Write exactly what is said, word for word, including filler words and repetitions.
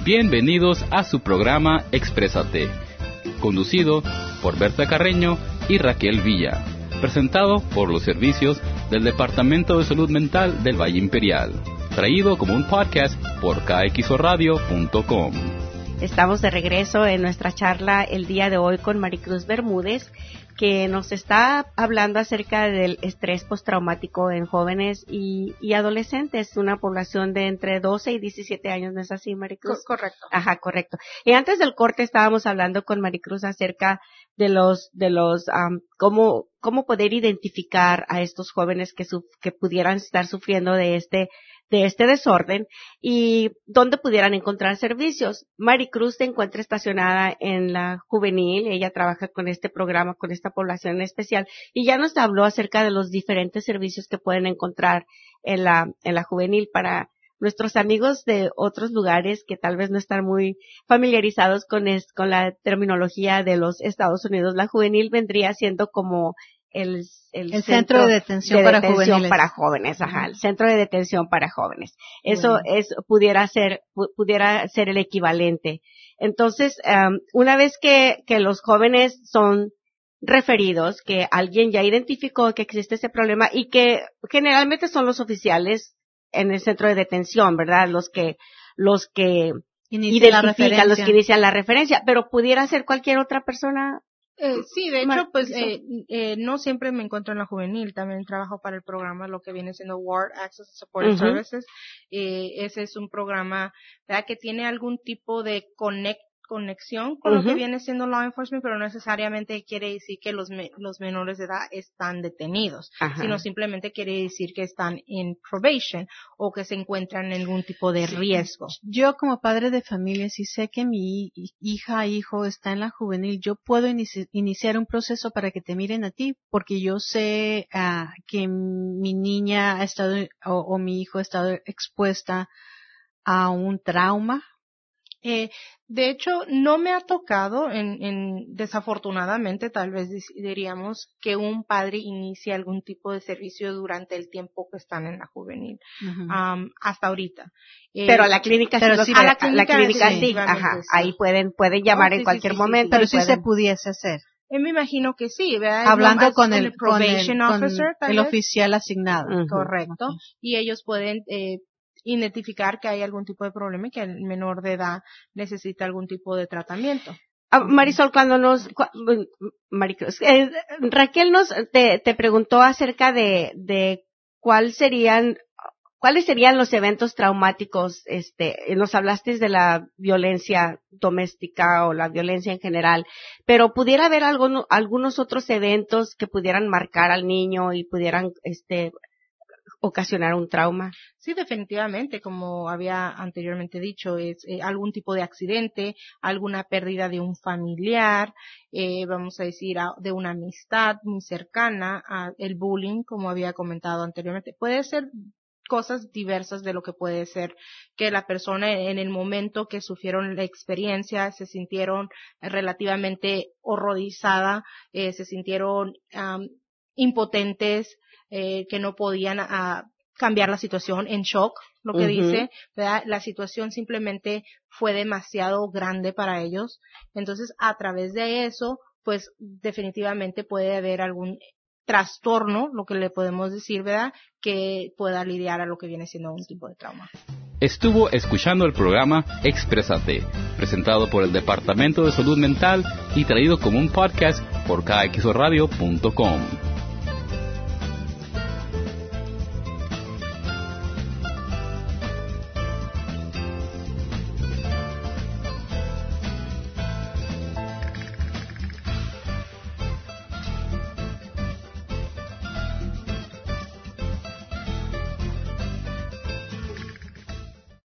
Bienvenidos a su programa Exprésate, conducido por Berta Carreño y Raquel Villa, presentado por los servicios del Departamento de Salud Mental del Valle Imperial, traído como un podcast por K X O radio punto com. Estamos de regreso en nuestra charla el día de hoy con Maricruz Bermúdez, que nos está hablando acerca del estrés postraumático en jóvenes y, y adolescentes, una población de entre doce y diecisiete años, ¿no es así, Maricruz? Correcto. Ajá, correcto. Y antes del corte estábamos hablando con Maricruz acerca de los, de los, um, cómo, cómo poder identificar a estos jóvenes que su, que pudieran estar sufriendo de este de este desorden y dónde pudieran encontrar servicios. Maricruz se encuentra estacionada en la juvenil, ella trabaja con este programa, con esta población especial, y ya nos habló acerca de los diferentes servicios que pueden encontrar en la, en la juvenil. Para nuestros amigos de otros lugares que tal vez no están muy familiarizados con, es, con la terminología de los Estados Unidos, la juvenil vendría siendo como El, el, el centro, centro de detención, de para, detención para jóvenes, ajá, el centro de detención para jóvenes. Eso bueno. es, pudiera ser, pudiera ser el equivalente. Entonces, um, una vez que, que los jóvenes son referidos, que alguien ya identificó que existe ese problema y que generalmente son los oficiales en el centro de detención, ¿verdad? Los que, los que Inicia identifican, los que inician la referencia, pero pudiera ser cualquier otra persona. Eh, sí, de hecho, pues eh, eh, no siempre me encuentro en la juvenil, también trabajo para el programa, lo que viene siendo Ward Access and Support uh-huh. Services. Eh, ese es un programa, ¿verdad?, que tiene algún tipo de connect, conexión con uh-huh. lo que viene siendo law enforcement, pero no necesariamente quiere decir que los me, los menores de edad están detenidos, uh-huh. sino simplemente quiere decir que están en probation o que se encuentran en algún tipo de sí. riesgo. Yo como padre de familia, si sé que mi hija, hijo está en la juvenil, yo puedo inici- iniciar un proceso para que te miren a ti, porque yo sé uh, que mi niña ha estado o, o mi hijo ha estado expuesta a un trauma. Eh, de hecho, no me ha tocado, en, en, desafortunadamente, tal vez diríamos, que un padre inicie algún tipo de servicio durante el tiempo que están en la juvenil, uh-huh. um, hasta ahorita. Eh, pero a la clínica pero sí, sí, a la clínica, la clínica sí, sí, ajá, sí. ahí pueden, pueden llamar oh, en sí, cualquier sí, sí, momento. Sí, pero sí sí se pudiese hacer. Eh, me imagino que sí, ¿verdad? Hablando no, con, con el, el probation con el, officer, con el oficial asignado. Uh-huh. Correcto. Uh-huh. Y ellos pueden, eh, identificar que hay algún tipo de problema y que el menor de edad necesita algún tipo de tratamiento. Ah, Marisol, cuando nos, cu, Maricruz, eh, Raquel nos te, te preguntó acerca de, de cuál serían, cuáles serían los eventos traumáticos, este, nos hablaste de la violencia doméstica o la violencia en general, pero pudiera haber algún, algunos otros eventos que pudieran marcar al niño y pudieran, este, ocasionar un trauma. Sí, definitivamente, como había anteriormente dicho, es eh, algún tipo de accidente, alguna pérdida de un familiar, eh, vamos a decir, a, de una amistad muy cercana, a el bullying, como había comentado anteriormente. Puede ser cosas diversas de lo que puede ser que la persona en el momento que sufrieron la experiencia se sintieron relativamente horrorizada, eh, se sintieron um, impotentes, eh, que no podían a, cambiar la situación, en shock, lo que uh-huh. dice, ¿verdad? La situación simplemente fue demasiado grande para ellos. Entonces, a través de eso, pues definitivamente puede haber algún trastorno, lo que le podemos decir, ¿verdad?, que pueda lidiar a lo que viene siendo un tipo de trauma. Estuvo escuchando el programa Exprésate, presentado por el Departamento de Salud Mental y traído como un podcast por K X O radio punto com.